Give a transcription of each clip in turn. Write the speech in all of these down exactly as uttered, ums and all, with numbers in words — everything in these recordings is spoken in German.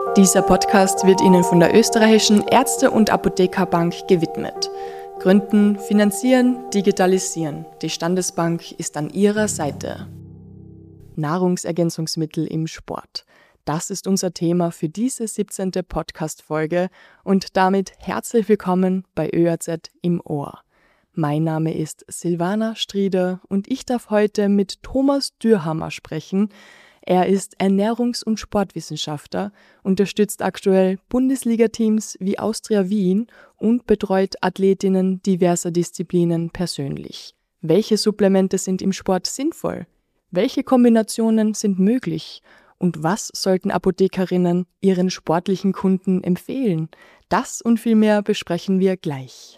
Dieser Podcast wird Ihnen von der österreichischen Ärzte- und Apothekerbank gewidmet. Gründen, finanzieren, digitalisieren. Die Standesbank ist an Ihrer Seite. Nahrungsergänzungsmittel im Sport. Das ist unser Thema für diese siebzehnte Podcast-Folge und damit herzlich willkommen bei Ö A Z im Ohr. Mein Name ist Silvana Strieder und ich darf heute mit Thomas Dürhammer sprechen. Er ist Ernährungs- und Sportwissenschaftler, unterstützt aktuell Bundesliga-Teams wie Austria Wien und betreut Athletinnen diverser Disziplinen persönlich. Welche Supplemente sind im Sport sinnvoll? Welche Kombinationen sind möglich? Und was sollten Apothekerinnen ihren sportlichen Kunden empfehlen? Das und viel mehr besprechen wir gleich.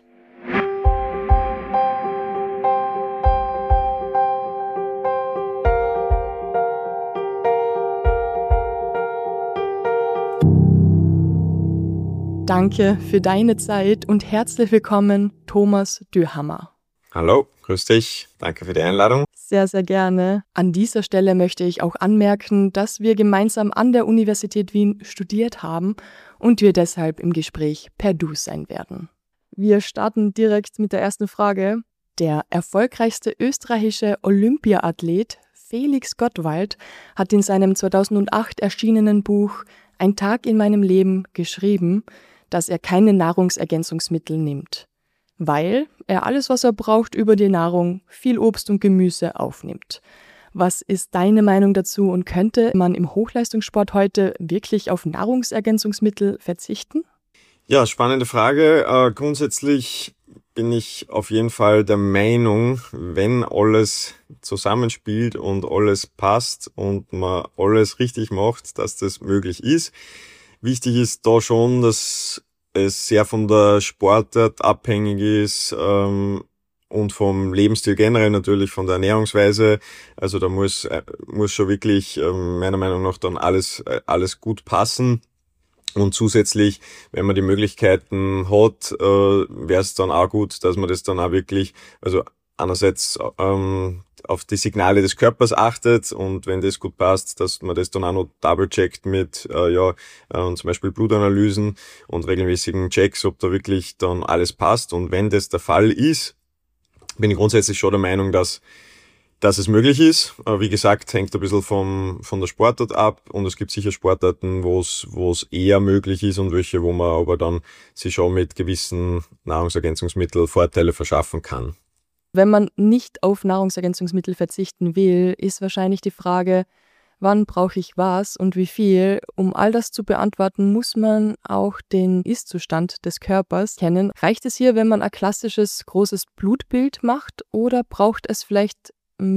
Danke für deine Zeit und herzlich willkommen, Thomas Dürhammer. Hallo, grüß dich. Danke für die Einladung. Sehr, sehr gerne. An dieser Stelle möchte ich auch anmerken, dass wir gemeinsam an der Universität Wien studiert haben und wir deshalb im Gespräch per Du sein werden. Wir starten direkt mit der ersten Frage. Der erfolgreichste österreichische Olympiaathlet Felix Gottwald hat in seinem zweitausendacht erschienenen Buch Ein Tag in meinem Leben geschrieben, dass er keine Nahrungsergänzungsmittel nimmt, weil er alles, was er braucht über die Nahrung, viel Obst und Gemüse aufnimmt. Was ist deine Meinung dazu und könnte man im Hochleistungssport heute wirklich auf Nahrungsergänzungsmittel verzichten? Ja, spannende Frage. Äh, grundsätzlich bin ich auf jeden Fall der Meinung, wenn alles zusammenspielt und alles passt und man alles richtig macht, dass das möglich ist. Wichtig ist da schon, dass es sehr von der Sportart abhängig ist ähm, und vom Lebensstil generell natürlich, von der Ernährungsweise. Also da muss äh, muss schon wirklich äh, meiner Meinung nach dann alles äh, alles gut passen. Und zusätzlich, wenn man die Möglichkeiten hat, äh, wäre es dann auch gut, dass man das dann auch wirklich, also einerseits ähm, auf die Signale des Körpers achtet und wenn das gut passt, dass man das dann auch noch double-checkt mit äh, ja äh, zum Beispiel Blutanalysen und regelmäßigen Checks, ob da wirklich dann alles passt. Und wenn das der Fall ist, bin ich grundsätzlich schon der Meinung, dass dass es möglich ist. Äh, wie gesagt, hängt ein bisschen vom von der Sportart ab und es gibt sicher Sportarten, wo es wo es eher möglich ist und welche, wo man aber dann sich schon mit gewissen Nahrungsergänzungsmitteln Vorteile verschaffen kann. Wenn man nicht auf Nahrungsergänzungsmittel verzichten will, ist wahrscheinlich die Frage, wann brauche ich was und wie viel? Um all das zu beantworten, muss man auch den Ist-Zustand des Körpers kennen. Reicht es hier, wenn man ein klassisches großes Blutbild macht oder braucht es vielleicht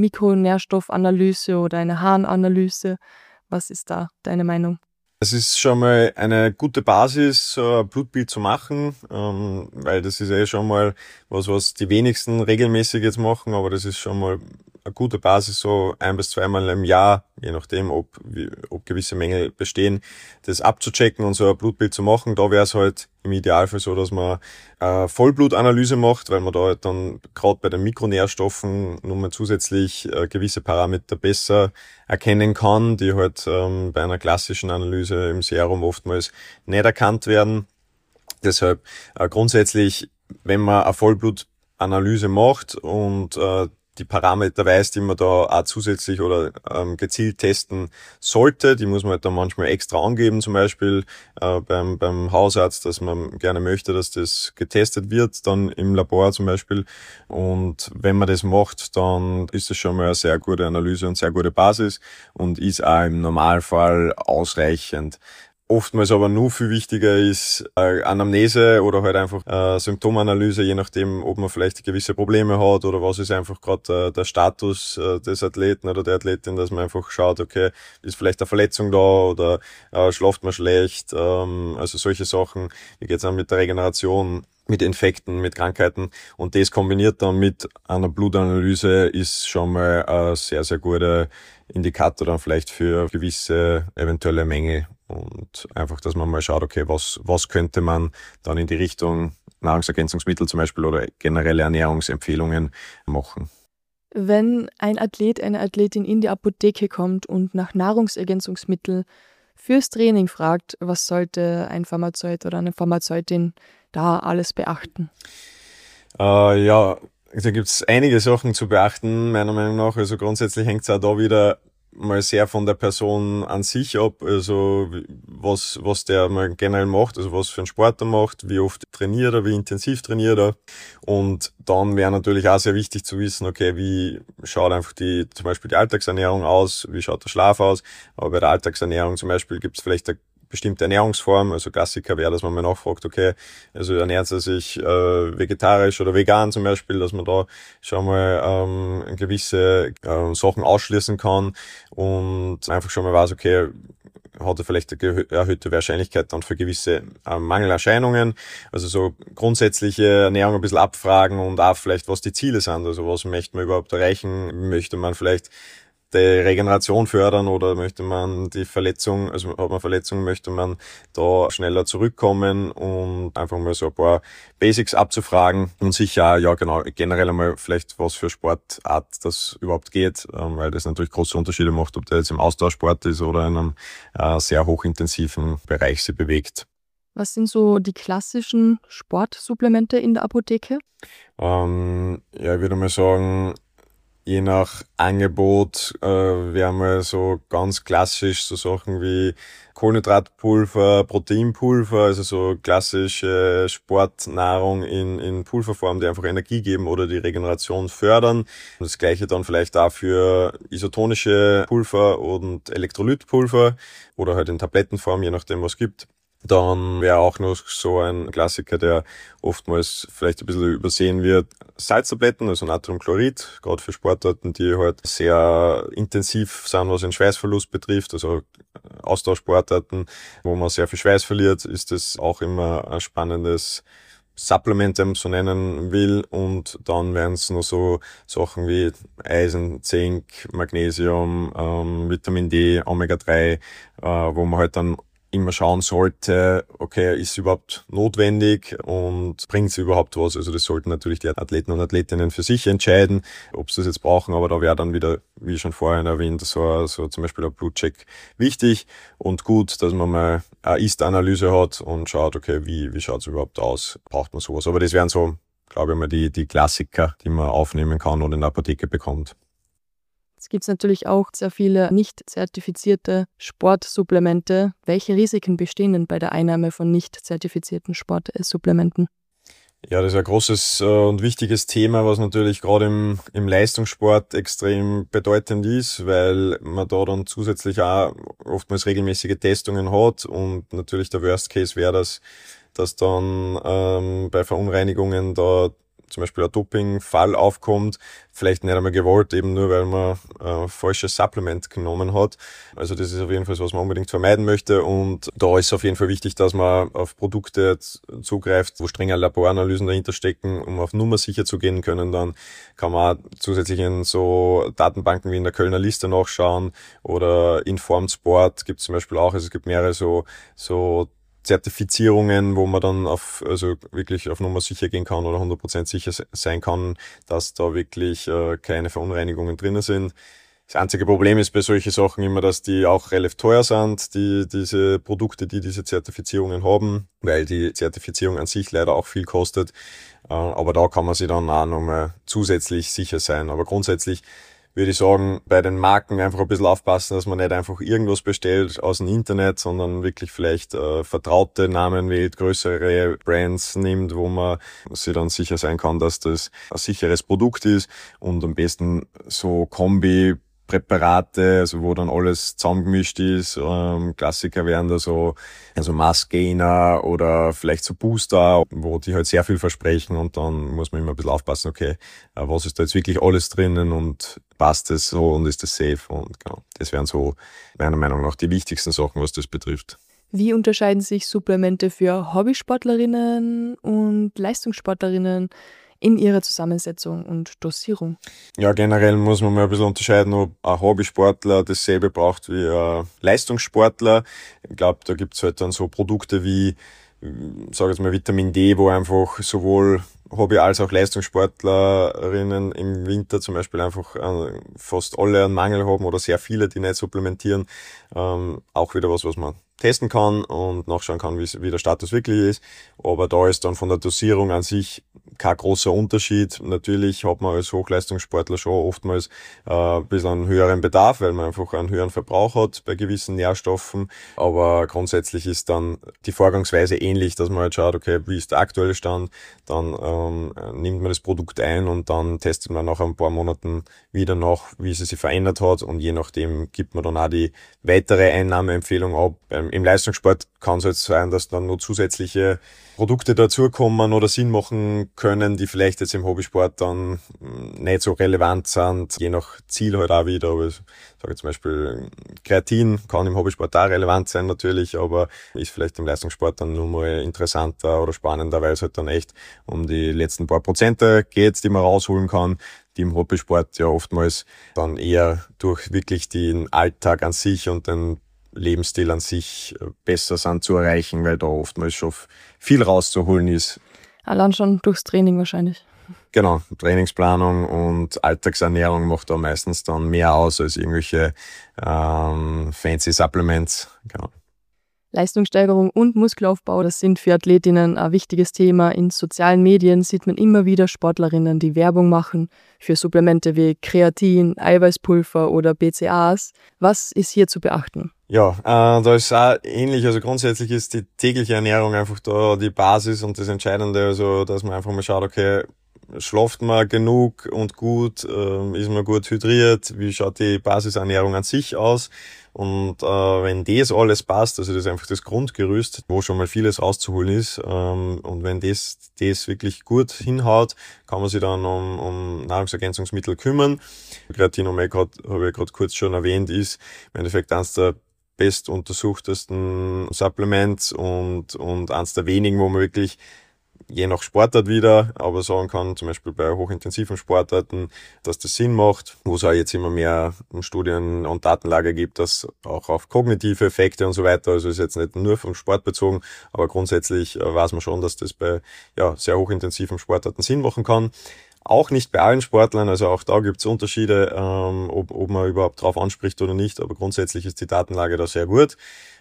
Mikronährstoffanalyse oder eine Harnanalyse? Was ist da deine Meinung? Es ist schon mal eine gute Basis, so ein Blutbild zu machen, ähm, weil das ist eh schon mal was, was die wenigsten regelmäßig jetzt machen, aber das ist schon mal eine gute Basis, so ein bis zweimal im Jahr, je nachdem, ob, wie, ob gewisse Mängel bestehen, das abzuchecken und so ein Blutbild zu machen. Da wäre es halt im Idealfall so, dass man eine Vollblutanalyse macht, weil man da halt dann gerade bei den Mikronährstoffen nochmal zusätzlich äh, gewisse Parameter besser erkennen kann, die halt ähm, bei einer klassischen Analyse im Serum oftmals nicht erkannt werden. Deshalb äh, grundsätzlich, wenn man eine Vollblutanalyse macht und äh, die Parameter weiß, die man da auch zusätzlich oder ähm, gezielt testen sollte, die muss man halt dann manchmal extra angeben, zum Beispiel äh, beim beim Hausarzt, dass man gerne möchte, dass das getestet wird, dann im Labor zum Beispiel. Und wenn man das macht, dann ist das schon mal eine sehr gute Analyse und sehr gute Basis und ist auch im Normalfall ausreichend. Oftmals aber nur viel wichtiger ist äh, Anamnese oder halt einfach äh, Symptomanalyse, je nachdem, ob man vielleicht gewisse Probleme hat oder was ist einfach gerade äh, der Status äh, des Athleten oder der Athletin, dass man einfach schaut, okay, ist vielleicht eine Verletzung da oder äh, schlaft man schlecht, ähm, also solche Sachen. Wie geht's dann mit der Regeneration, mit Infekten, mit Krankheiten und das kombiniert dann mit einer Blutanalyse ist schon mal ein sehr, sehr guter Indikator dann vielleicht für gewisse eventuelle Mängel. Und einfach, dass man mal schaut, okay, was, was könnte man dann in die Richtung Nahrungsergänzungsmittel zum Beispiel oder generelle Ernährungsempfehlungen machen. Wenn ein Athlet, eine Athletin in die Apotheke kommt und nach Nahrungsergänzungsmitteln fürs Training fragt, was sollte ein Pharmazeut oder eine Pharmazeutin da alles beachten? Äh, ja, da gibt's einige Sachen zu beachten, meiner Meinung nach. Also grundsätzlich hängt's auch da wieder mal sehr von der Person an sich ab, also was was der mal generell macht, also was für einen Sport er macht, wie oft trainiert er, wie intensiv trainiert er. Und dann wäre natürlich auch sehr wichtig zu wissen, okay, wie schaut einfach die zum Beispiel die Alltagsernährung aus, wie schaut der Schlaf aus. Aber bei der Alltagsernährung zum Beispiel gibt's vielleicht eine bestimmte Ernährungsform, also Klassiker wäre, dass man mal nachfragt, okay, also ernährt er sich äh, vegetarisch oder vegan zum Beispiel, dass man da schon mal ähm, gewisse äh, Sachen ausschließen kann und einfach schon mal weiß, okay, hat er vielleicht eine erhöhte Wahrscheinlichkeit dann für gewisse äh, Mangelerscheinungen. Also so grundsätzliche Ernährung ein bisschen abfragen und auch vielleicht, was die Ziele sind. Also was möchte man überhaupt erreichen? Möchte man vielleicht die Regeneration fördern oder möchte man die Verletzung, also hat man Verletzungen, möchte man da schneller zurückkommen und einfach mal so ein paar Basics abzufragen und sicher, ja genau, generell einmal vielleicht was für Sportart das überhaupt geht, weil das natürlich große Unterschiede macht, ob der jetzt im Ausdauersport ist oder in einem äh, sehr hochintensiven Bereich sich bewegt. Was sind so die klassischen Sportsupplemente in der Apotheke? Ähm, ja, ich würde mal sagen, je nach Angebot äh, wäre mal so ganz klassisch so Sachen wie Kohlenhydratpulver, Proteinpulver, also so klassische Sportnahrung in, in Pulverform, die einfach Energie geben oder die Regeneration fördern. Und das gleiche dann vielleicht auch für isotonische Pulver und Elektrolytpulver oder halt in Tablettenform, je nachdem was es gibt. Dann wäre auch noch so ein Klassiker, der oftmals vielleicht ein bisschen übersehen wird, Salztabletten, also Natriumchlorid, gerade für Sportarten, die halt sehr intensiv sind, was den Schweißverlust betrifft, also Ausdauersportarten, wo man sehr viel Schweiß verliert, ist das auch immer ein spannendes Supplement, wenn man so nennen will. Und dann wären es noch so Sachen wie Eisen, Zink, Magnesium, ähm, Vitamin D, Omega drei, äh, wo man halt dann immer schauen sollte, okay, ist es überhaupt notwendig und bringt es überhaupt was? Also das sollten natürlich die Athleten und Athletinnen für sich entscheiden, ob sie das jetzt brauchen, aber da wäre dann wieder, wie schon vorhin erwähnt, so, so zum Beispiel ein Blutcheck wichtig und gut, dass man mal eine Ist-Analyse hat und schaut, okay, wie, wie schaut es überhaupt aus? Braucht man sowas? Aber das wären so, glaube ich mal, die, die Klassiker, die man aufnehmen kann oder in der Apotheke bekommt. Es gibt natürlich auch sehr viele nicht zertifizierte Sportsupplemente. Welche Risiken bestehen denn bei der Einnahme von nicht zertifizierten Sportsupplementen? Ja, das ist ein großes und wichtiges Thema, was natürlich gerade im, im Leistungssport extrem bedeutend ist, weil man da dann zusätzlich auch oftmals regelmäßige Testungen hat und natürlich der Worst Case wäre, dass, dass dann ähm, bei Verunreinigungen da zum Beispiel ein Dopingfall aufkommt, vielleicht nicht einmal gewollt, eben nur weil man ein falsches Supplement genommen hat. Also das ist auf jeden Fall was man unbedingt vermeiden möchte und da ist auf jeden Fall wichtig, dass man auf Produkte zugreift, wo strenge Laboranalysen dahinter stecken, um auf Nummer sicher zu gehen können. Dann kann man zusätzlich in so Datenbanken wie in der Kölner Liste nachschauen oder Informed Sport gibt es zum Beispiel auch. Also es gibt mehrere so so Zertifizierungen, wo man dann auf, also wirklich auf Nummer sicher gehen kann oder hundert Prozent sicher sein kann, dass da wirklich äh, keine Verunreinigungen drinnen sind. Das einzige Problem ist bei solchen Sachen immer, dass die auch relativ teuer sind, die, diese Produkte, die diese Zertifizierungen haben, weil die Zertifizierung an sich leider auch viel kostet. Äh, aber da kann man sich dann auch nochmal zusätzlich sicher sein. Aber grundsätzlich würde ich sagen, bei den Marken einfach ein bisschen aufpassen, dass man nicht einfach irgendwas bestellt aus dem Internet, sondern wirklich vielleicht äh, vertraute Namen wählt, größere Brands nimmt, wo man sich dann sicher sein kann, dass das ein sicheres Produkt ist und am besten so Kombi Präparate, also wo dann alles zusammengemischt ist. Ähm, Klassiker wären da so also Mass Gainer oder vielleicht so Booster, wo die halt sehr viel versprechen und dann muss man immer ein bisschen aufpassen, okay, äh, was ist da jetzt wirklich alles drinnen und passt das so und ist das safe und genau. Das wären so meiner Meinung nach die wichtigsten Sachen, was das betrifft. Wie unterscheiden sich Supplemente für Hobbysportlerinnen und Leistungssportlerinnen in ihrer Zusammensetzung und Dosierung? Ja, generell muss man mal ein bisschen unterscheiden, ob ein Hobbysportler dasselbe braucht wie ein Leistungssportler. Ich glaube, da gibt's halt dann so Produkte wie sage jetzt mal Vitamin D, wo einfach sowohl Hobby- als auch Leistungssportlerinnen im Winter zum Beispiel einfach äh, fast alle einen Mangel haben oder sehr viele, die nicht supplementieren. Ähm, auch wieder was, was man testen kann und nachschauen kann, wie, wie der Status wirklich ist. Aber da ist dann von der Dosierung an sich kein großer Unterschied. Natürlich hat man als Hochleistungssportler schon oftmals äh, ein bisschen einen höheren Bedarf, weil man einfach einen höheren Verbrauch hat bei gewissen Nährstoffen. Aber grundsätzlich ist dann die Vorgangsweise ähnlich, dass man halt schaut, okay, wie ist der aktuelle Stand, dann ähm, nimmt man das Produkt ein und dann testet man nach ein paar Monaten wieder nach, wie es sich verändert hat und je nachdem gibt man dann auch die weitere Einnahmeempfehlung ab. Ähm, Im Leistungssport kann es jetzt sein, dass dann noch zusätzliche Produkte dazukommen oder Sinn machen können, die vielleicht jetzt im Hobbysport dann nicht so relevant sind, je nach Ziel halt auch wieder. Aber ich sage zum Beispiel, Kreatin kann im Hobbysport auch relevant sein natürlich, aber ist vielleicht im Leistungssport dann nur mal interessanter oder spannender, weil es halt dann echt um die letzten paar Prozente geht, die man rausholen kann, die im Hobbysport ja oftmals dann eher durch wirklich den Alltag an sich und den Lebensstil an sich besser sind zu erreichen, weil da oftmals schon viel rauszuholen ist. Allein schon durchs Training wahrscheinlich. Genau, Trainingsplanung und Alltagsernährung macht da meistens dann mehr aus als irgendwelche ähm, fancy Supplements. Genau. Leistungssteigerung und Muskelaufbau, das sind für Athletinnen ein wichtiges Thema. In sozialen Medien sieht man immer wieder Sportlerinnen, die Werbung machen für Supplemente wie Kreatin, Eiweißpulver oder B C A As. Was ist hier zu beachten? Ja, äh, da ist auch ähnlich. Also grundsätzlich ist die tägliche Ernährung einfach da die Basis und das Entscheidende. Also, dass man einfach mal schaut, okay, schlaft man genug und gut, äh, ist man gut hydriert, wie schaut die Basisernährung an sich aus? Und äh, wenn das alles passt, also das ist einfach das Grundgerüst, wo schon mal vieles rauszuholen ist, ähm, und wenn das das wirklich gut hinhaut, kann man sich dann um, um Nahrungsergänzungsmittel kümmern. Kreatin, habe ich gerade kurz schon erwähnt, ist im Endeffekt eines der bestuntersuchtesten Supplements und, und eines der wenigen, wo man wirklich je nach Sportart wieder, aber sagen kann, zum Beispiel bei hochintensiven Sportarten, dass das Sinn macht, wo es auch jetzt immer mehr Studien und Datenlage gibt, dass auch auf kognitive Effekte und so weiter, also ist jetzt nicht nur vom Sport bezogen, aber grundsätzlich weiß man schon, dass das bei ja sehr hochintensiven Sportarten Sinn machen kann. Auch nicht bei allen Sportlern, also auch da gibt es Unterschiede, ähm, ob, ob man überhaupt drauf anspricht oder nicht, aber grundsätzlich ist die Datenlage da sehr gut.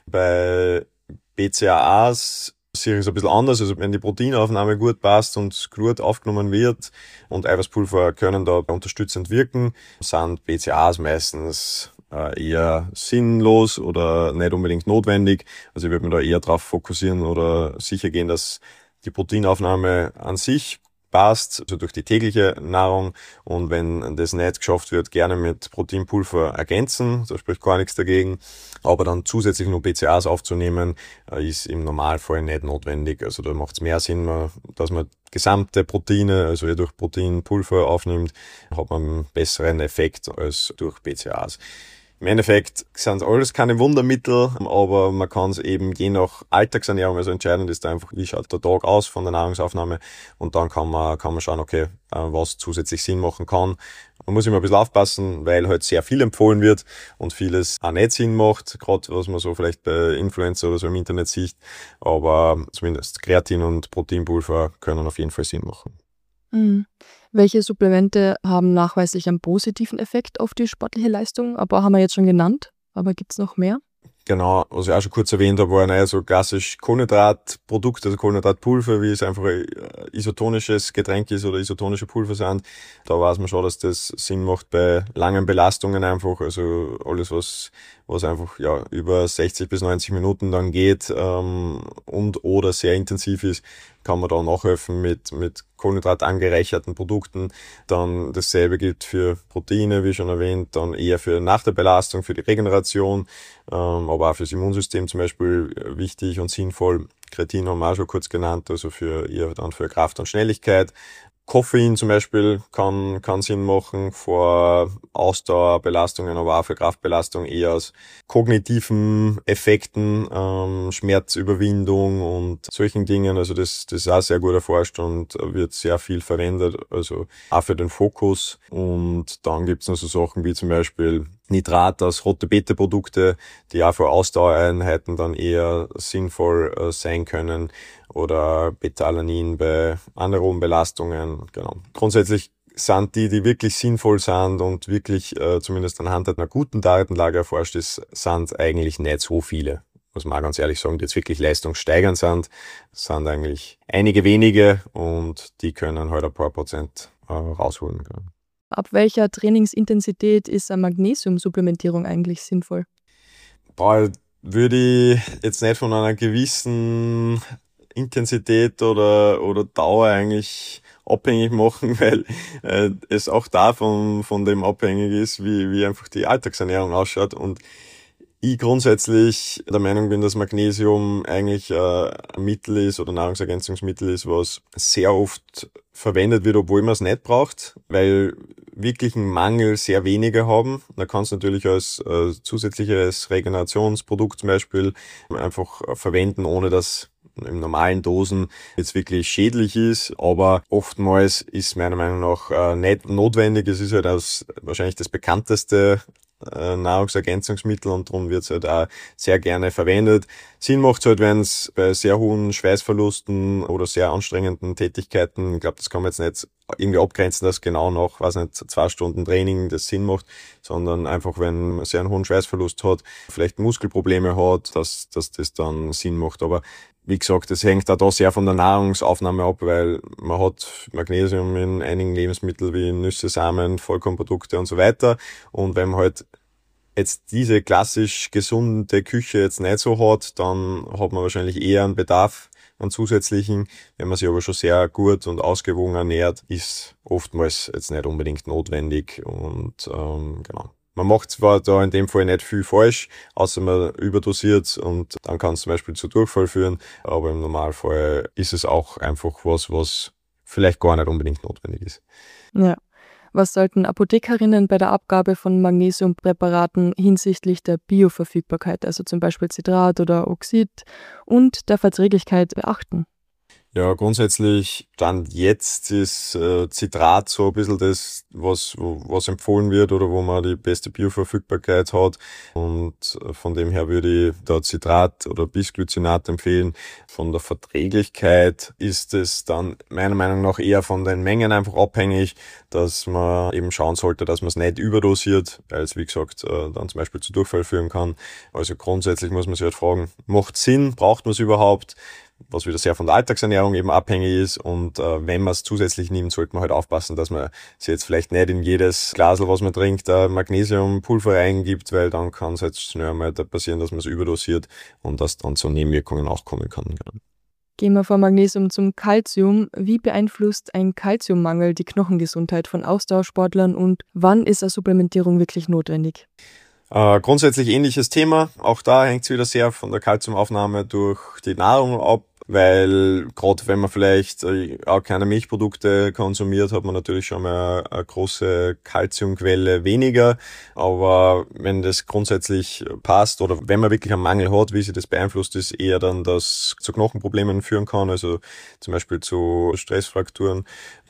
Bei B C A As sehe ich es ein bisschen anders, also wenn die Proteinaufnahme gut passt und gut aufgenommen wird und Eiweißpulver können da unterstützend wirken, sind B C A As meistens äh, eher sinnlos oder nicht unbedingt notwendig. Also ich würde mich da eher darauf fokussieren oder sicher gehen, dass die Proteinaufnahme an sich passt, also durch die tägliche Nahrung, und wenn das nicht geschafft wird, gerne mit Proteinpulver ergänzen, da spricht gar nichts dagegen, aber dann zusätzlich noch B C A As aufzunehmen, ist im Normalfall nicht notwendig, also da macht es mehr Sinn, dass man gesamte Proteine, also eher durch Proteinpulver aufnimmt, hat man einen besseren Effekt als durch B C A As. Im Endeffekt sind alles keine Wundermittel, aber man kann es eben je nach Alltagsernährung, also entscheidend ist einfach, wie schaut der Tag aus von der Nahrungsaufnahme, und dann kann man kann man schauen, okay, was zusätzlich Sinn machen kann. Man muss immer ein bisschen aufpassen, weil halt sehr viel empfohlen wird und vieles auch nicht Sinn macht, gerade was man so vielleicht bei Influencer oder so im Internet sieht, aber zumindest Kreatin und Proteinpulver können auf jeden Fall Sinn machen. Mhm. Welche Supplemente haben nachweislich einen positiven Effekt auf die sportliche Leistung? Aber haben wir jetzt schon genannt, aber gibt es noch mehr? Genau, was ich auch schon kurz erwähnt habe, waren ja so klassisch Kohlenhydratprodukte, also Kohlenhydratpulver, wie es einfach ein isotonisches Getränk ist oder isotonische Pulver sind. Da weiß man schon, dass das Sinn macht bei langen Belastungen einfach, also alles, was was einfach ja über sechzig bis neunzig Minuten dann geht ähm, und oder sehr intensiv ist, kann man da nachhelfen mit mit Kohlenhydrat angereicherten Produkten. Dann dasselbe gilt für Proteine, wie schon erwähnt, dann eher für nach der Belastung, für die Regeneration, ähm, aber auch fürs Immunsystem zum Beispiel wichtig und sinnvoll. Kreatin haben wir auch schon kurz genannt, also für eher dann für Kraft und Schnelligkeit. Koffein zum Beispiel kann, kann Sinn machen vor Ausdauerbelastungen, aber auch für Kraftbelastung eher aus kognitiven Effekten, ähm, Schmerzüberwindung und solchen Dingen. Also das, das ist auch sehr gut erforscht und wird sehr viel verwendet, also auch für den Fokus. Und dann gibt's noch so Sachen wie zum Beispiel Nitrat aus Rote-Bete-Produkte, die auch für Ausdauereinheiten dann eher sinnvoll äh, sein können, oder Beta-Alanin bei anaeroben Belastungen. Genau. Grundsätzlich sind die, die wirklich sinnvoll sind und wirklich äh, zumindest anhand einer guten Datenlage erforscht ist, sind eigentlich nicht so viele. Muss man auch ganz ehrlich sagen, die jetzt wirklich leistungssteigernd sind, sind eigentlich einige wenige und die können halt ein paar Prozent äh, rausholen. Ab welcher Trainingsintensität ist eine Magnesiumsupplementierung eigentlich sinnvoll? Boah, würde ich jetzt nicht von einer gewissen Intensität oder, oder Dauer eigentlich abhängig machen, weil äh, es auch davon von dem abhängig ist, wie, wie einfach die Alltagsernährung ausschaut. Und ich grundsätzlich der Meinung bin, dass Magnesium eigentlich äh, ein Mittel ist oder Nahrungsergänzungsmittel ist, was sehr oft verwendet wird, obwohl man es nicht braucht, weil wirklichen Mangel sehr wenige haben. Da kann es natürlich als äh, zusätzliches Regenerationsprodukt zum Beispiel einfach äh, verwenden, ohne dass im normalen Dosen jetzt wirklich schädlich ist, aber oftmals ist meiner Meinung nach äh, nicht notwendig. Es ist halt das, wahrscheinlich das bekannteste äh, Nahrungsergänzungsmittel und darum wird es halt auch sehr gerne verwendet. Sinn macht es halt, wenn es bei sehr hohen Schweißverlusten oder sehr anstrengenden Tätigkeiten, ich glaube, das kann man jetzt nicht irgendwie abgrenzen, dass genau nach, weiß nicht, zwei Stunden Training das Sinn macht, sondern einfach, wenn man sehr einen hohen Schweißverlust hat, vielleicht Muskelprobleme hat, dass, dass das dann Sinn macht. Aber wie gesagt, das hängt auch da sehr von der Nahrungsaufnahme ab, weil man hat Magnesium in einigen Lebensmitteln wie Nüsse, Samen, Vollkornprodukte und so weiter. Und wenn man halt jetzt diese klassisch gesunde Küche jetzt nicht so hat, dann hat man wahrscheinlich eher einen Bedarf an zusätzlichen. Wenn man sich aber schon sehr gut und ausgewogen ernährt, ist oftmals jetzt nicht unbedingt notwendig. Und ähm, genau. Man macht zwar da in dem Fall nicht viel falsch, außer man überdosiert und dann kann es zum Beispiel zu Durchfall führen, aber im Normalfall ist es auch einfach was, was vielleicht gar nicht unbedingt notwendig ist. Ja. Was sollten Apothekerinnen bei der Abgabe von Magnesiumpräparaten hinsichtlich der Bioverfügbarkeit, also zum Beispiel Citrat oder Oxid, und der Verträglichkeit beachten? Ja, grundsätzlich Stand jetzt ist äh, Citrat so ein bisschen das, was was empfohlen wird oder wo man die beste Bioverfügbarkeit hat. Und von dem her würde ich da Citrat oder Bisglycinat empfehlen. Von der Verträglichkeit ist es dann meiner Meinung nach eher von den Mengen einfach abhängig, dass man eben schauen sollte, dass man es nicht überdosiert, weil es, wie gesagt, äh, dann zum Beispiel zu Durchfall führen kann. Also grundsätzlich muss man sich halt fragen, macht Sinn, braucht man es überhaupt? Was wieder sehr von der Alltagsernährung eben abhängig ist. Und äh, wenn man es zusätzlich nimmt, sollte man halt aufpassen, dass man sich jetzt vielleicht nicht in jedes Glasl, was man trinkt, äh, Magnesiumpulver reingibt, weil dann kann es halt schnell mal passieren, dass man es überdosiert und dass dann zu Nebenwirkungen auch kommen kann. Genau. Gehen wir vom Magnesium zum Calcium. Wie beeinflusst ein Calciummangel die Knochengesundheit von Ausdauersportlern und wann ist eine Supplementierung wirklich notwendig? Äh, grundsätzlich ähnliches Thema. Auch da hängt es wieder sehr von der Kalziumaufnahme durch die Nahrung ab, weil gerade wenn man vielleicht äh, auch keine Milchprodukte konsumiert, hat man natürlich schon mal eine, eine große Kalziumquelle weniger. Aber wenn das grundsätzlich passt oder wenn man wirklich einen Mangel hat, wie sich das beeinflusst, ist eher dann, dass zu Knochenproblemen führen kann, also zum Beispiel zu Stressfrakturen.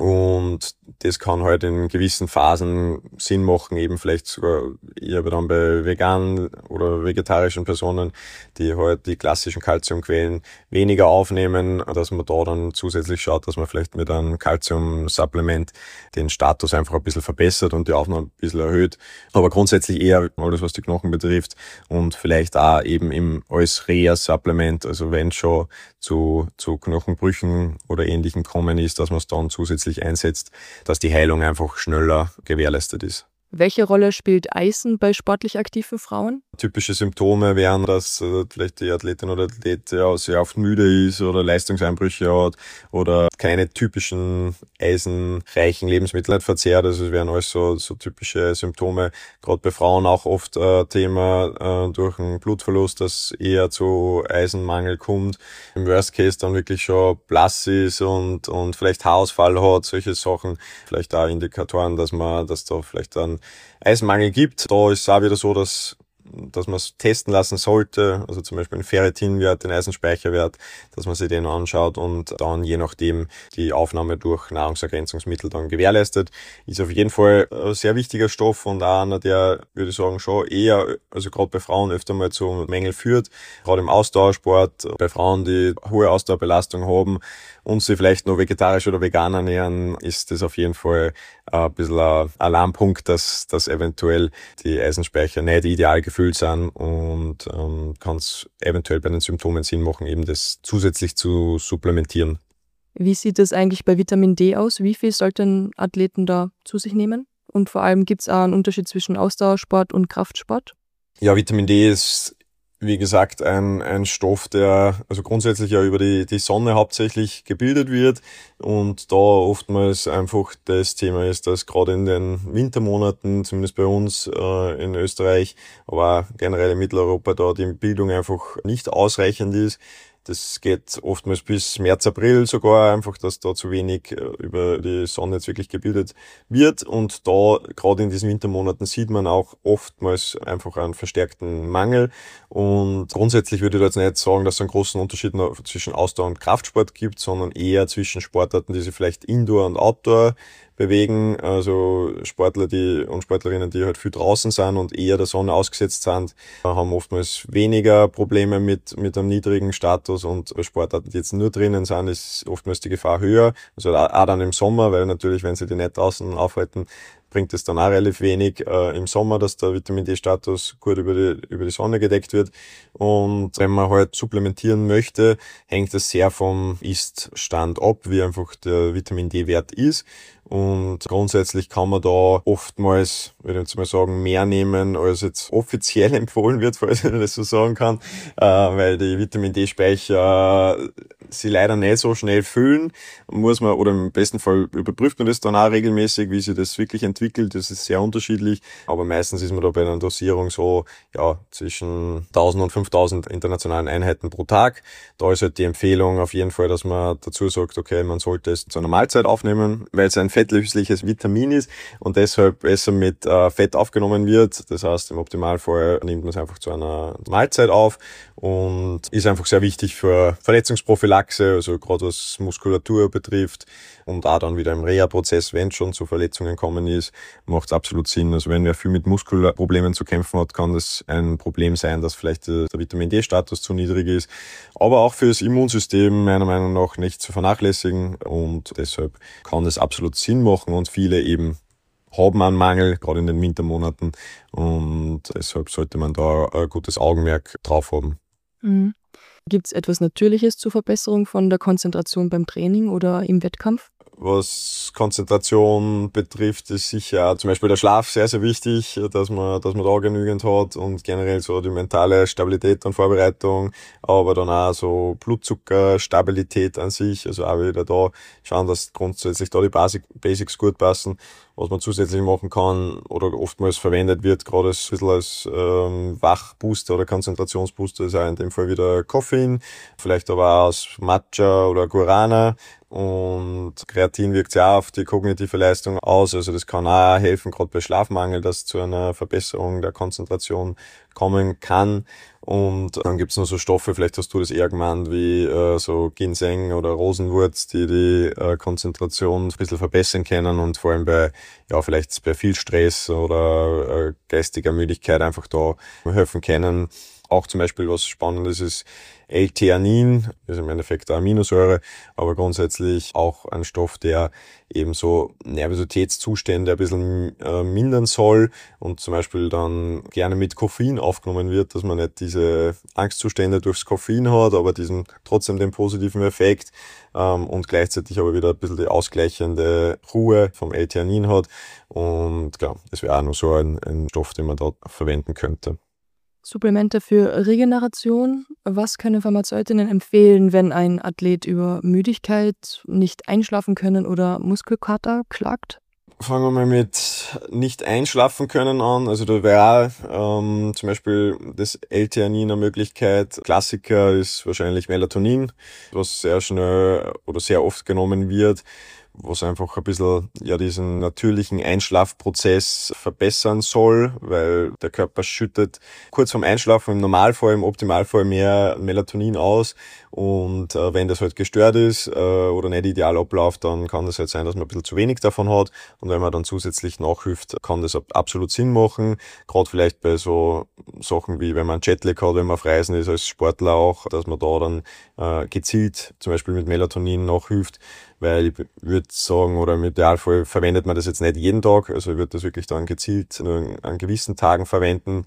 Und das kann halt in gewissen Phasen Sinn machen, eben vielleicht sogar eher dann bei veganen oder vegetarischen Personen, die halt die klassischen Kalziumquellen weniger aufnehmen, dass man da dann zusätzlich schaut, dass man vielleicht mit einem Kalziumsupplement den Status einfach ein bisschen verbessert und die Aufnahme ein bisschen erhöht. Aber grundsätzlich eher alles, was die Knochen betrifft und vielleicht auch eben im als Reha-Supplement, also wenn es schon zu, zu Knochenbrüchen oder Ähnlichem kommen ist, dass man es dann zusätzlich einsetzt, dass die Heilung einfach schneller gewährleistet ist. Welche Rolle spielt Eisen bei sportlich aktiven Frauen? Typische Symptome wären, dass äh, vielleicht die Athletin oder Athlet ja sehr oft müde ist oder Leistungseinbrüche hat oder keine typischen eisenreichen Lebensmittel nicht verzehrt. Also es wären alles so, so typische Symptome. Gerade bei Frauen auch oft äh, Thema äh, durch einen Blutverlust, dass eher zu Eisenmangel kommt. Im Worst Case dann wirklich schon blass ist und, und vielleicht Haarausfall hat, solche Sachen. Vielleicht auch Indikatoren, dass man, dass da vielleicht dann Eisenmangel gibt. Da ist es auch wieder so, dass dass man es testen lassen sollte, also zum Beispiel den Ferritinwert, den Eisenspeicherwert, dass man sich den anschaut und dann je nachdem die Aufnahme durch Nahrungsergänzungsmittel dann gewährleistet. Ist auf jeden Fall ein sehr wichtiger Stoff und auch einer, der, würde ich sagen, schon eher, also gerade bei Frauen öfter mal zu Mängeln führt, gerade im Ausdauersport, bei Frauen, die hohe Ausdauerbelastung haben und sich vielleicht noch vegetarisch oder vegan ernähren, ist das auf jeden Fall ein bisschen ein Alarmpunkt, dass, dass eventuell die Eisenspeicher nicht ideal gefüllt sind und ähm, kann es eventuell bei den Symptomen Sinn machen, eben das zusätzlich zu supplementieren. Wie sieht es eigentlich bei Vitamin D aus? Wie viel sollten Athleten da zu sich nehmen? Und vor allem gibt es auch einen Unterschied zwischen Ausdauersport und Kraftsport? Ja, Vitamin D ist, wie gesagt, ein, ein Stoff, der also grundsätzlich ja über die, die Sonne hauptsächlich gebildet wird und da oftmals einfach das Thema ist, dass gerade in den Wintermonaten, zumindest bei uns äh, in Österreich, aber auch generell in Mitteleuropa, da die Bildung einfach nicht ausreichend ist. Das geht oftmals bis März, April sogar, einfach, dass da zu wenig über die Sonne jetzt wirklich gebildet wird. Und da, gerade in diesen Wintermonaten, sieht man auch oftmals einfach einen verstärkten Mangel. Und grundsätzlich würde ich da jetzt nicht sagen, dass es einen großen Unterschied zwischen Ausdauer und Kraftsport gibt, sondern eher zwischen Sportarten, die sich vielleicht Indoor und Outdoor bewegen, also Sportler die und Sportlerinnen, die halt viel draußen sind und eher der Sonne ausgesetzt sind, haben oftmals weniger Probleme mit mit einem niedrigen Status und bei Sportarten, die jetzt nur drinnen sind, ist oftmals die Gefahr höher, also auch dann im Sommer, weil natürlich, wenn sie die nicht draußen aufhalten, bringt es dann auch relativ wenig äh, im Sommer, dass der Vitamin-D-Status gut über die, über die Sonne gedeckt wird. Und wenn man halt supplementieren möchte, hängt es sehr vom Ist-Stand ab, wie einfach der Vitamin-D-Wert ist. Und grundsätzlich kann man da oftmals, würde ich jetzt mal sagen, mehr nehmen, als jetzt offiziell empfohlen wird, falls ich das so sagen kann, äh, weil die Vitamin-D-Speicher sie leider nicht so schnell füllen. Muss man, oder im besten Fall überprüft man das dann auch regelmäßig, wie sich das wirklich entwickelt. Das ist sehr unterschiedlich, aber meistens ist man da bei einer Dosierung so, ja, zwischen tausend und fünftausend internationalen Einheiten pro Tag. Da ist halt die Empfehlung auf jeden Fall, dass man dazu sagt, okay, man sollte es zu einer Mahlzeit aufnehmen, weil es ein fettlösliches Vitamin ist und deshalb besser mit äh, Fett aufgenommen wird. Das heißt, im Optimalfall nimmt man es einfach zu einer Mahlzeit auf und ist einfach sehr wichtig für Verletzungsprophylaxe, also gerade was Muskulatur betrifft und auch dann wieder im Reha-Prozess, wenn es schon zu Verletzungen kommen ist, macht es absolut Sinn. Also wenn wer viel mit Muskelproblemen zu kämpfen hat, kann das ein Problem sein, dass vielleicht der Vitamin-D-Status zu niedrig ist, aber auch für das Immunsystem meiner Meinung nach nicht zu vernachlässigen und deshalb kann es absolut Sinn machen und viele eben haben einen Mangel, gerade in den Wintermonaten und deshalb sollte man da ein gutes Augenmerk drauf haben. Mhm. Gibt es etwas Natürliches zur Verbesserung von der Konzentration beim Training oder im Wettkampf? Was Konzentration betrifft, ist sicher auch zum Beispiel der Schlaf sehr, sehr wichtig, dass man, dass man da genügend hat und generell so die mentale Stabilität und Vorbereitung, aber dann auch so Blutzuckerstabilität an sich, also auch wieder da schauen, dass grundsätzlich da die Basic, Basics gut passen. Was man zusätzlich machen kann oder oftmals verwendet wird, gerade als, ein bisschen als ähm, Wachbooster oder Konzentrationsbooster, ist auch in dem Fall wieder Koffein, vielleicht aber auch aus Matcha oder Guarana. Und Kreatin wirkt ja auch auf die kognitive Leistung aus, also das kann auch helfen, gerade bei Schlafmangel, dass zu einer Verbesserung der Konzentration kommen kann. Und dann gibt's noch so Stoffe, vielleicht hast du das eher gemeint, wie äh, so Ginseng oder Rosenwurz, die die äh, Konzentration ein bisschen verbessern können und vor allem bei, ja, vielleicht bei viel Stress oder äh, geistiger Müdigkeit einfach da helfen können. Auch zum Beispiel was Spannendes ist L-Theanin, ist im Endeffekt eine Aminosäure, aber grundsätzlich auch ein Stoff, der eben so Nervositätszustände ein bisschen äh, mindern soll und zum Beispiel dann gerne mit Koffein aufgenommen wird, dass man nicht diese Angstzustände durchs Koffein hat, aber diesen trotzdem den positiven Effekt ähm, und gleichzeitig aber wieder ein bisschen die ausgleichende Ruhe vom L-Theanin hat und klar, das wäre auch noch so ein, ein Stoff, den man da verwenden könnte. Supplemente für Regeneration. Was können Pharmazeutinnen empfehlen, wenn ein Athlet über Müdigkeit, nicht einschlafen können oder Muskelkater klagt? Fangen wir mal mit nicht einschlafen können an. Also da wäre ähm, zum Beispiel das L-Theanin eine Möglichkeit. Klassiker ist wahrscheinlich Melatonin, was sehr schnell oder sehr oft genommen wird. was einfach ein bisschen ja diesen natürlichen Einschlafprozess verbessern soll, weil der Körper schüttet kurz vorm Einschlafen im Normalfall, im Optimalfall mehr Melatonin aus und äh, wenn das halt gestört ist äh, oder nicht ideal abläuft, dann kann das halt sein, dass man ein bisschen zu wenig davon hat und wenn man dann zusätzlich nachhilft, kann das absolut Sinn machen, gerade vielleicht bei so Sachen wie wenn man einen Jetlag hat, wenn man auf Reisen ist als Sportler auch, dass man da dann äh, gezielt zum Beispiel mit Melatonin nachhilft, weil ich würde sagen, oder im Idealfall verwendet man das jetzt nicht jeden Tag, also ich würde das wirklich dann gezielt nur an gewissen Tagen verwenden.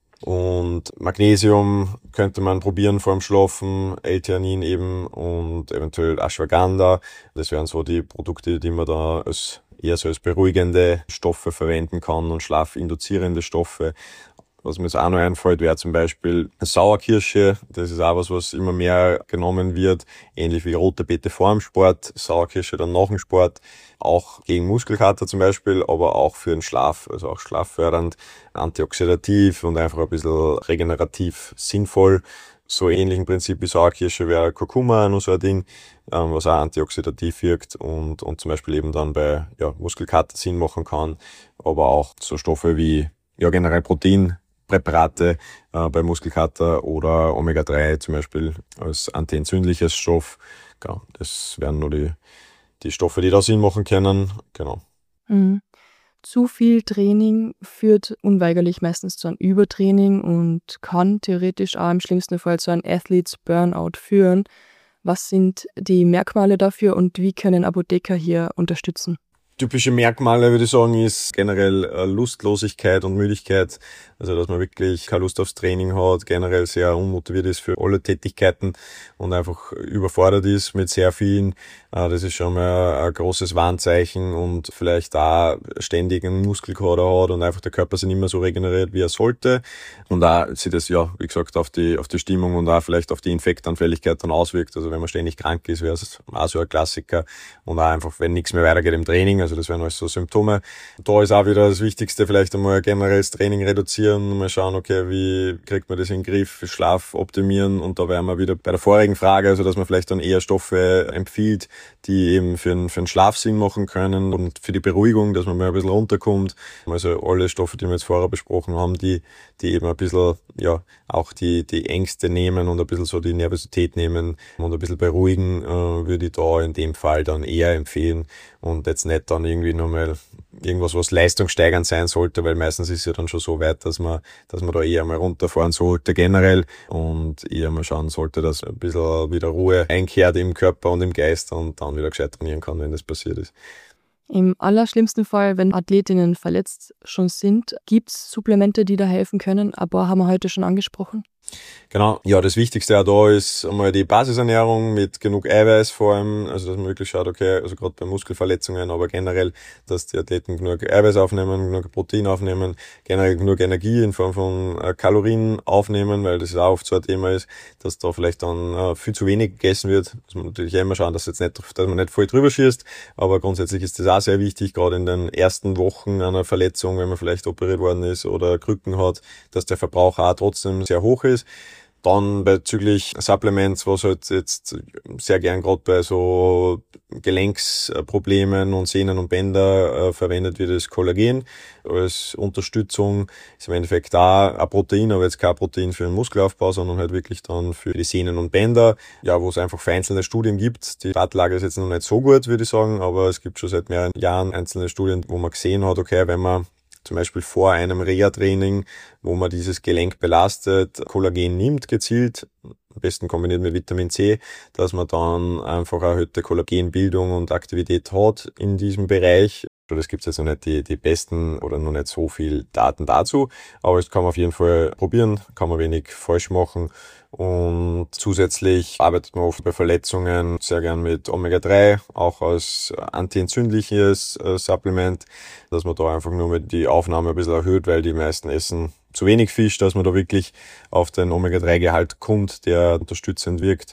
Und Magnesium könnte man probieren vor dem Schlafen, L-Theanin eben und eventuell Ashwagandha. Das wären so die Produkte, die man da als, eher so als beruhigende Stoffe verwenden kann und schlafinduzierende Stoffe. Was mir jetzt auch noch einfällt, wäre zum Beispiel Sauerkirsche. Das ist auch was, was immer mehr genommen wird. Ähnlich wie rote Beete vor dem Sport, Sauerkirsche dann nach dem Sport. Auch gegen Muskelkater zum Beispiel, aber auch für den Schlaf. Also auch schlaffördernd, antioxidativ und einfach ein bisschen regenerativ sinnvoll. So ähnlich im Prinzip wie Sauerkirsche wäre Kurkuma noch so ein Ding, was auch antioxidativ wirkt und, und zum Beispiel eben dann bei ja, Muskelkater Sinn machen kann. Aber auch so Stoffe wie ja generell Protein, Präparate äh, bei Muskelkater oder Omega drei zum Beispiel als antientzündliches Stoff. Genau, das wären nur die, die Stoffe, die da Sinn machen können. Genau. Mhm. Zu viel Training führt unweigerlich meistens zu einem Übertraining und kann theoretisch auch im schlimmsten Fall zu einem Athletes Burnout führen. Was sind die Merkmale dafür und wie können Apotheker hier unterstützen? Typische Merkmale, würde ich sagen, ist generell Lustlosigkeit und Müdigkeit. Also, dass man wirklich keine Lust aufs Training hat, generell sehr unmotiviert ist für alle Tätigkeiten und einfach überfordert ist mit sehr vielen. Das ist schon mal ein großes Warnzeichen und vielleicht da ständig einen Muskelkater hat und einfach der Körper sich nicht mehr so regeneriert, wie er sollte. Und da sich das, ja, wie gesagt, auf die, auf die Stimmung und auch vielleicht auf die Infektanfälligkeit dann auswirkt. Also, wenn man ständig krank ist, wäre es auch so ein Klassiker. Und auch einfach, wenn nichts mehr weitergeht im Training. Also, das wären alles so Symptome. Da ist auch wieder das Wichtigste, vielleicht einmal generell das Training reduzieren, mal schauen, okay, wie kriegt man das in den Griff, Schlaf optimieren und da wären wir wieder bei der vorigen Frage, also dass man vielleicht dann eher Stoffe empfiehlt, die eben für den, für den Schlaf Sinn machen können und für die Beruhigung, dass man mal ein bisschen runterkommt. Also alle Stoffe, die wir jetzt vorher besprochen haben, die, die eben ein bisschen, ja, auch die, die Ängste nehmen und ein bisschen so die Nervosität nehmen und ein bisschen beruhigen, äh, würde ich da in dem Fall dann eher empfehlen und jetzt nicht dann irgendwie nochmal irgendwas, was leistungssteigernd sein sollte, weil meistens ist es ja dann schon so weit, dass man, dass man da eher mal runterfahren sollte generell und eher mal schauen sollte, dass ein bisschen wieder Ruhe einkehrt im Körper und im Geist und dann wieder gescheit trainieren kann, wenn das passiert ist. Im allerschlimmsten Fall, wenn Athletinnen verletzt schon sind, gibt es Supplemente, die da helfen können. Ein paar haben wir heute schon angesprochen. Genau, ja, das Wichtigste auch da ist einmal die Basisernährung mit genug Eiweiß vor allem, also dass man wirklich schaut, okay, also gerade bei Muskelverletzungen, aber generell, dass die Athleten genug Eiweiß aufnehmen, genug Protein aufnehmen, generell genug Energie in Form von äh, Kalorien aufnehmen, weil das auch oft so ein Thema ist, dass da vielleicht dann äh, viel zu wenig gegessen wird. Muss man natürlich immer schauen, dass jetzt nicht, dass man nicht voll drüber schießt, aber grundsätzlich ist das auch sehr wichtig, gerade in den ersten Wochen einer Verletzung, wenn man vielleicht operiert worden ist oder Krücken hat, dass der Verbrauch auch trotzdem sehr hoch ist. Dann bezüglich Supplements, was halt jetzt sehr gern gerade bei so Gelenksproblemen und Sehnen und Bänder äh, verwendet wird, das Kollagen als Unterstützung. Ist im Endeffekt da ein Protein, aber jetzt kein Protein für den Muskelaufbau, sondern halt wirklich dann für die Sehnen und Bänder. Ja, wo es einfach vereinzelte Studien gibt. Die Datenlage ist jetzt noch nicht so gut, würde ich sagen, aber es gibt schon seit mehreren Jahren einzelne Studien, wo man gesehen hat, okay, wenn man zum Beispiel vor einem Reha-Training, wo man dieses Gelenk belastet, Kollagen nimmt gezielt, am besten kombiniert mit Vitamin C, dass man dann einfach erhöhte Kollagenbildung und Aktivität hat in diesem Bereich. Das gibt es jetzt noch nicht die, die besten oder noch nicht so viel Daten dazu, aber es kann man auf jeden Fall probieren, kann man wenig falsch machen. Und zusätzlich arbeitet man oft bei Verletzungen sehr gern mit Omega drei, auch als antientzündliches äh, Supplement, dass man da einfach nur mit die Aufnahme ein bisschen erhöht, weil die meisten essen zu wenig Fisch, dass man da wirklich auf den Omega drei Gehalt kommt, der unterstützend wirkt.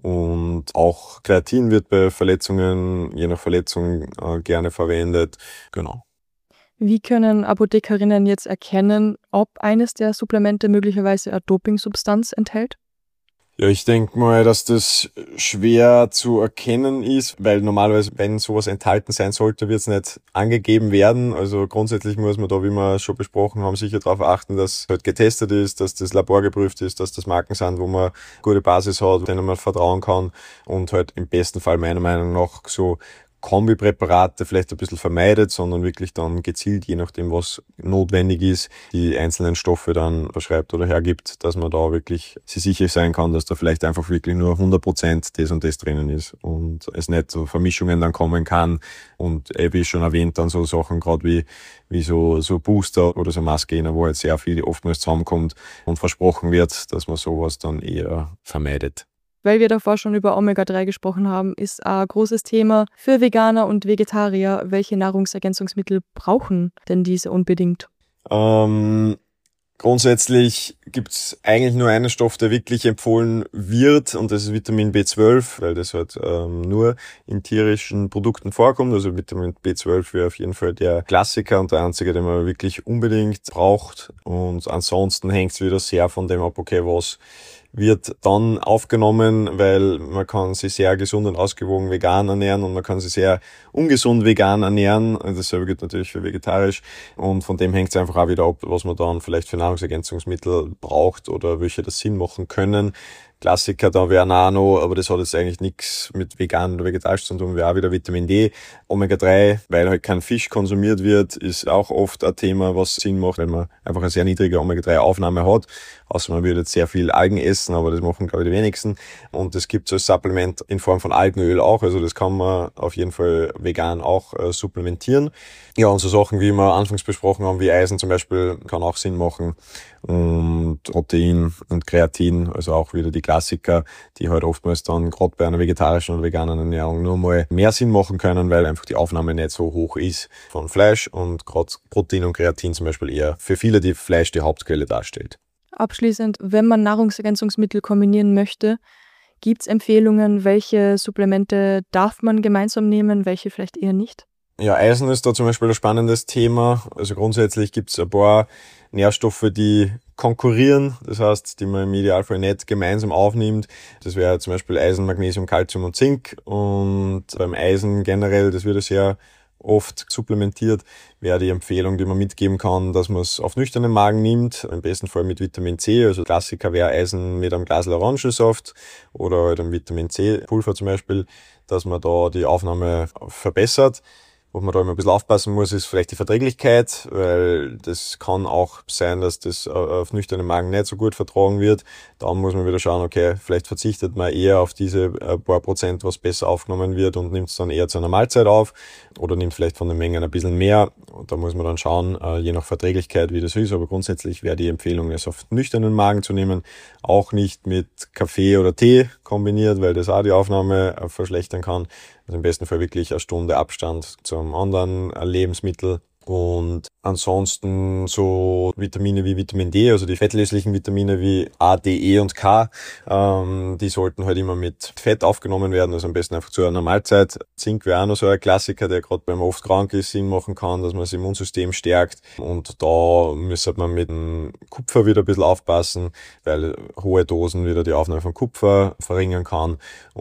Und auch Kreatin wird bei Verletzungen, je nach Verletzung, äh, gerne verwendet. Genau. Wie können Apothekerinnen jetzt erkennen, ob eines der Supplemente möglicherweise eine Dopingsubstanz enthält? Ja, ich denke mal, dass das schwer zu erkennen ist, weil normalerweise, wenn sowas enthalten sein sollte, wird es nicht angegeben werden. Also grundsätzlich muss man da, wie wir schon besprochen haben, sicher darauf achten, dass halt getestet ist, dass das laborgeprüft ist, dass das Marken sind, wo man gute Basis hat, denen man vertrauen kann und halt im besten Fall meiner Meinung nach so Kombipräparate vielleicht ein bisschen vermeidet, sondern wirklich dann gezielt, je nachdem was notwendig ist, die einzelnen Stoffe dann verschreibt oder hergibt, dass man da wirklich sich sicher sein kann, dass da vielleicht einfach wirklich nur hundert Prozent das und das drinnen ist und es nicht so Vermischungen dann kommen kann und wie schon erwähnt, dann so Sachen gerade wie wie so so Booster oder so Maßgainer, wo jetzt sehr viel oftmals zusammenkommt und versprochen wird, dass man sowas dann eher vermeidet. Weil wir davor schon über Omega drei gesprochen haben, ist ein großes Thema für Veganer und Vegetarier. Welche Nahrungsergänzungsmittel brauchen denn diese unbedingt? Ähm, grundsätzlich gibt's eigentlich nur einen Stoff, der wirklich empfohlen wird, und das ist Vitamin B zwölf, weil das halt ähm, nur in tierischen Produkten vorkommt. Also Vitamin B zwölf wäre auf jeden Fall der Klassiker und der einzige, den man wirklich unbedingt braucht. Und ansonsten hängt's wieder sehr von dem ab, okay, was wird dann aufgenommen, weil man kann sich sehr gesund und ausgewogen vegan ernähren und man kann sich sehr ungesund vegan ernähren. Dasselbe gilt natürlich für vegetarisch und von dem hängt es einfach auch wieder ab, was man dann vielleicht für Nahrungsergänzungsmittel braucht oder welche das Sinn machen können. Klassiker, da wäre Nano, aber das hat jetzt eigentlich nichts mit vegan oder vegetarisch zu tun, wäre auch wieder Vitamin D. Omega drei, weil halt kein Fisch konsumiert wird, ist auch oft ein Thema, was Sinn macht, weil man einfach eine sehr niedrige Omega drei Aufnahme hat. Außer man würde jetzt sehr viel Algen essen, aber das machen, glaube ich, die wenigsten. Und das gibt es als Supplement in Form von Algenöl auch, also das kann man auf jeden Fall vegan auch äh, supplementieren. Ja, und so Sachen, wie wir anfangs besprochen haben, wie Eisen zum Beispiel, kann auch Sinn machen. Und Protein und Kreatin, also auch wieder die Klassiker, die halt oftmals dann gerade bei einer vegetarischen oder veganen Ernährung nur mal mehr Sinn machen können, weil einfach die Aufnahme nicht so hoch ist von Fleisch und gerade Protein und Kreatin zum Beispiel eher für viele die Fleisch die Hauptquelle darstellt. Abschließend, wenn man Nahrungsergänzungsmittel kombinieren möchte, gibt es Empfehlungen, welche Supplemente darf man gemeinsam nehmen, welche vielleicht eher nicht? Ja, Eisen ist da zum Beispiel ein spannendes Thema. Also grundsätzlich gibt es ein paar Nährstoffe, die konkurrieren, das heißt, die man im Idealfall nicht gemeinsam aufnimmt. Das wäre zum Beispiel Eisen, Magnesium, Calcium und Zink. Und beim Eisen generell, das wird ja sehr oft supplementiert, wäre die Empfehlung, die man mitgeben kann, dass man es auf nüchternen Magen nimmt, im besten Fall mit Vitamin C, also Klassiker wäre Eisen mit einem Glas Orangensaft oder halt einem Vitamin C Pulver zum Beispiel, dass man da die Aufnahme verbessert. Wo man da immer ein bisschen aufpassen muss, ist vielleicht die Verträglichkeit, weil das kann auch sein, dass das auf nüchternen Magen nicht so gut vertragen wird. Da muss man wieder schauen, okay, vielleicht verzichtet man eher auf diese paar Prozent, was besser aufgenommen wird und nimmt es dann eher zu einer Mahlzeit auf oder nimmt vielleicht von den Mengen ein bisschen mehr. Und da muss man dann schauen, je nach Verträglichkeit, wie das ist. Aber grundsätzlich wäre die Empfehlung, es auf nüchternen Magen zu nehmen, auch nicht mit Kaffee oder Tee kombiniert, weil das auch die Aufnahme verschlechtern kann. Also im besten Fall wirklich eine Stunde Abstand zum anderen Lebensmittel. Und ansonsten so Vitamine wie Vitamin D, also die fettlöslichen Vitamine wie A, D, E und K, ähm, die sollten halt immer mit Fett aufgenommen werden, also am besten einfach zu einer Mahlzeit. Zink wäre auch noch so ein Klassiker, der gerade beim oft krank ist, Sinn machen kann, dass man das Immunsystem stärkt. Und da müsste man mit dem Kupfer wieder ein bisschen aufpassen, weil hohe Dosen wieder die Aufnahme von Kupfer verringern kann.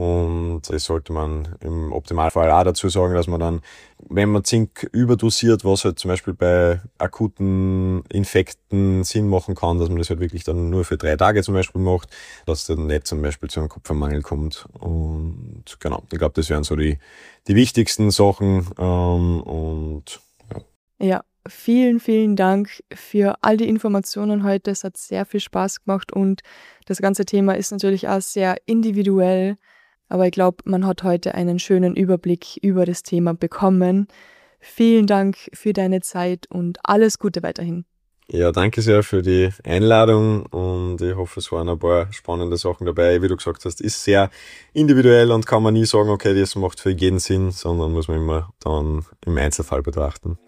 Und das sollte man im Optimalfall auch dazu sagen, dass man dann, wenn man Zink überdosiert, was halt zum Beispiel bei akuten Infekten Sinn machen kann, dass man das halt wirklich dann nur für drei Tage zum Beispiel macht, dass dann nicht zum Beispiel zu einem Kupfermangel kommt. Und genau, ich glaube, das wären so die, die wichtigsten Sachen. Ähm, und ja. ja, vielen, vielen Dank für all die Informationen heute. Es hat sehr viel Spaß gemacht und das ganze Thema ist natürlich auch sehr individuell. Aber ich glaube, man hat heute einen schönen Überblick über das Thema bekommen. Vielen Dank für deine Zeit und alles Gute weiterhin. Ja, danke sehr für die Einladung und ich hoffe, es waren ein paar spannende Sachen dabei. Wie du gesagt hast, ist sehr individuell und kann man nie sagen, okay, das macht für jeden Sinn, sondern muss man immer dann im Einzelfall betrachten.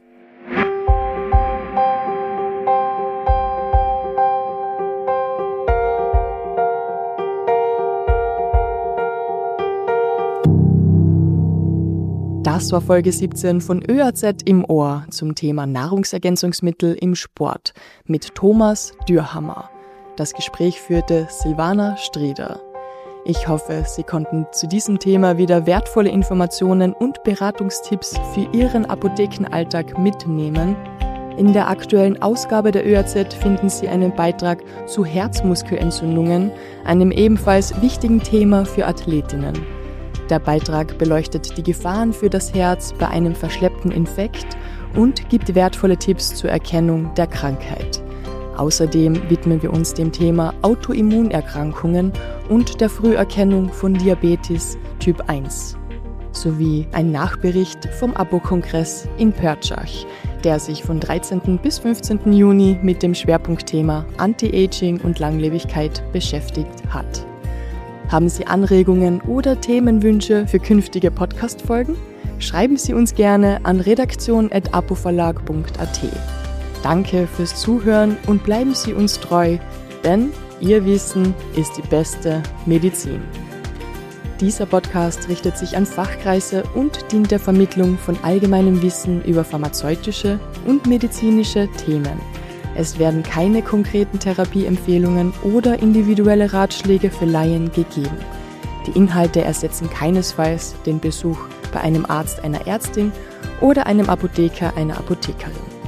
Das war Folge siebzehn von Ö A Z im Ohr zum Thema Nahrungsergänzungsmittel im Sport mit Thomas Dürhammer. Das Gespräch führte Silvana Strieder. Ich hoffe, Sie konnten zu diesem Thema wieder wertvolle Informationen und Beratungstipps für Ihren Apothekenalltag mitnehmen. In der aktuellen Ausgabe der Ö A Z finden Sie einen Beitrag zu Herzmuskelentzündungen, einem ebenfalls wichtigen Thema für Athletinnen. Der Beitrag beleuchtet die Gefahren für das Herz bei einem verschleppten Infekt und gibt wertvolle Tipps zur Erkennung der Krankheit. Außerdem widmen wir uns dem Thema Autoimmunerkrankungen und der Früherkennung von Diabetes Typ eins. Sowie ein Nachbericht vom Apo-Kongress in Pörtschach, der sich von dreizehnten bis fünfzehnten Juni mit dem Schwerpunktthema Anti-Aging und Langlebigkeit beschäftigt hat. Haben Sie Anregungen oder Themenwünsche für künftige Podcast-Folgen? Schreiben Sie uns gerne an redaktion at apoverlag punkt a t. Danke fürs Zuhören und bleiben Sie uns treu, denn Ihr Wissen ist die beste Medizin. Dieser Podcast richtet sich an Fachkreise und dient der Vermittlung von allgemeinem Wissen über pharmazeutische und medizinische Themen. Es werden keine konkreten Therapieempfehlungen oder individuelle Ratschläge für Laien gegeben. Die Inhalte ersetzen keinesfalls den Besuch bei einem Arzt, einer Ärztin oder einem Apotheker, einer Apothekerin.